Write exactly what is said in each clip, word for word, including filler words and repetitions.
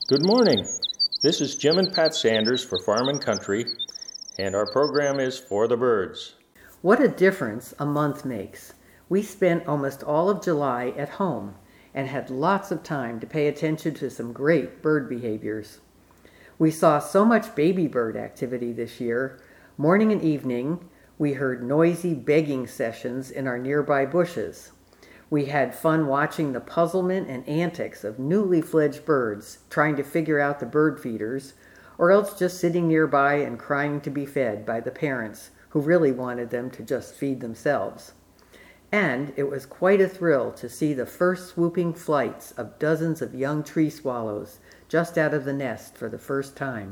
Good morning. This is Jim and Pat Sanders for Farm and Country, and our program is For the Birds. What a difference a month makes. We spent almost all of July at home and had lots of time to pay attention to some great bird behaviors. We saw so much baby bird activity this year. Morning and evening, we heard noisy begging sessions in our nearby bushes. We had fun watching the puzzlement and antics of newly fledged birds trying to figure out the bird feeders, or else just sitting nearby and crying to be fed by the parents who really wanted them to just feed themselves. And it was quite a thrill to see the first swooping flights of dozens of young tree swallows just out of the nest for the first time.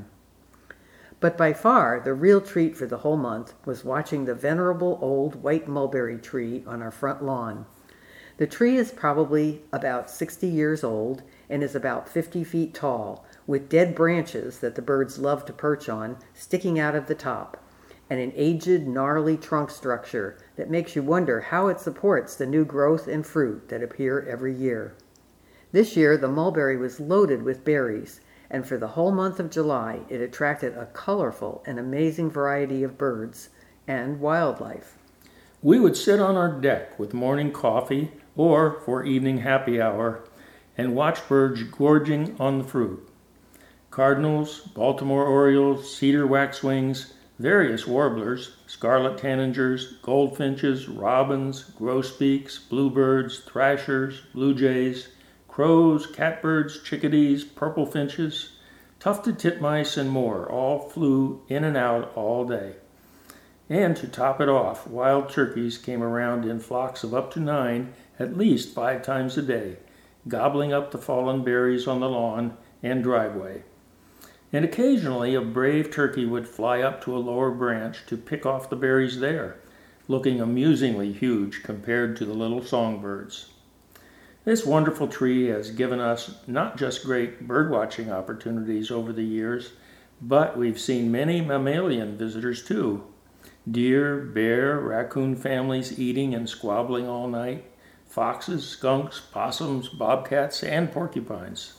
But by far, the real treat for the whole month was watching the venerable old white mulberry tree on our front lawn. The tree is probably about sixty years old and is about fifty feet tall, with dead branches that the birds love to perch on sticking out of the top, and an aged, gnarly trunk structure that makes you wonder how it supports the new growth and fruit that appear every year. This year, the mulberry was loaded with berries, and for the whole month of July, it attracted a colorful and amazing variety of birds and wildlife. We would sit on our deck with morning coffee or for evening happy hour and watch birds gorging on the fruit. Cardinals, Baltimore orioles, cedar waxwings, various warblers, scarlet tanagers, goldfinches, robins, grosbeaks, bluebirds, thrashers, blue jays, crows, catbirds, chickadees, purple finches, tufted titmice, and more all flew in and out all day. And to top it off, wild turkeys came around in flocks of up to nine at least five times a day, gobbling up the fallen berries on the lawn and driveway. And occasionally a brave turkey would fly up to a lower branch to pick off the berries there, looking amusingly huge compared to the little songbirds. This wonderful tree has given us not just great birdwatching opportunities over the years, but we've seen many mammalian visitors too. Deer, bear, raccoon families eating and squabbling all night, foxes, skunks, possums, bobcats, and porcupines.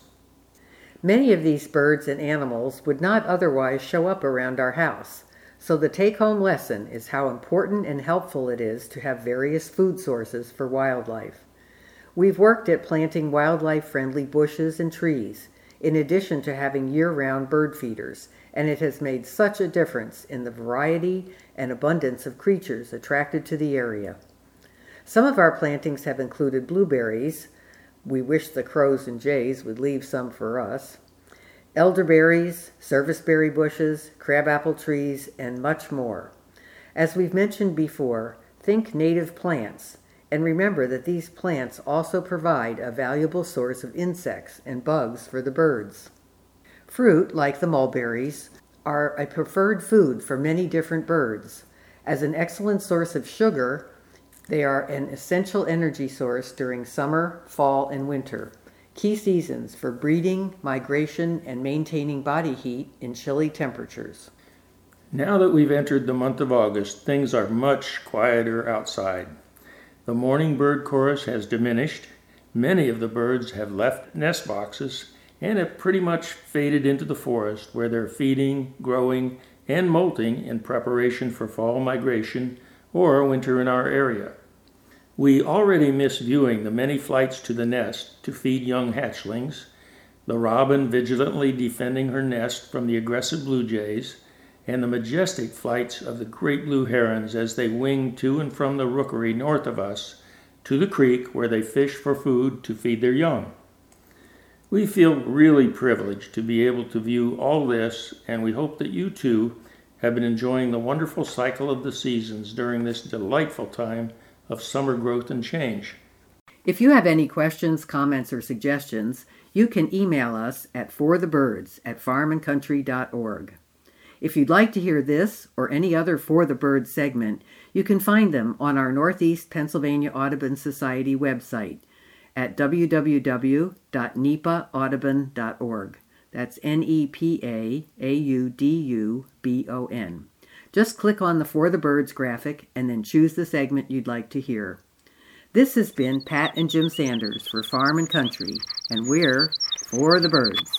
Many of these birds and animals would not otherwise show up around our house, so the take-home lesson is how important and helpful it is to have various food sources for wildlife. We've worked at planting wildlife-friendly bushes and trees, in addition to having year-round bird feeders, and it has made such a difference in the variety and abundance of creatures attracted to the area. Some of our plantings have included blueberries. We wish the crows and jays would leave some for us. Elderberries, serviceberry bushes, crabapple trees, and much more. As we've mentioned before, think native plants, and remember that these plants also provide a valuable source of insects and bugs for the birds. Fruit, like the mulberries, are a preferred food for many different birds. As an excellent source of sugar, they are an essential energy source during summer, fall, and winter, key seasons for breeding, migration, and maintaining body heat in chilly temperatures. Now that we've entered the month of August, things are much quieter outside. The morning bird chorus has diminished. Many of the birds have left nest boxes and have pretty much faded into the forest where they're feeding, growing, and molting in preparation for fall migration or winter in our area. We already miss viewing the many flights to the nest to feed young hatchlings, the robin vigilantly defending her nest from the aggressive blue jays, and the majestic flights of the great blue herons as they wing to and from the rookery north of us to the creek where they fish for food to feed their young. We feel really privileged to be able to view all this, and we hope that you too have been enjoying the wonderful cycle of the seasons during this delightful time of summer growth and change. If you have any questions, comments, or suggestions, you can email us at forthebirds at farm and country dot org. If you'd like to hear this or any other For the Birds segment, you can find them on our Northeast Pennsylvania Audubon Society website at w w w dot n e p a audubon dot org. That's N E P A A U D U B O N. Just click on the For the Birds graphic and then choose the segment you'd like to hear. This has been Pat and Jim Sanders for Farm and Country, and we're For the Birds.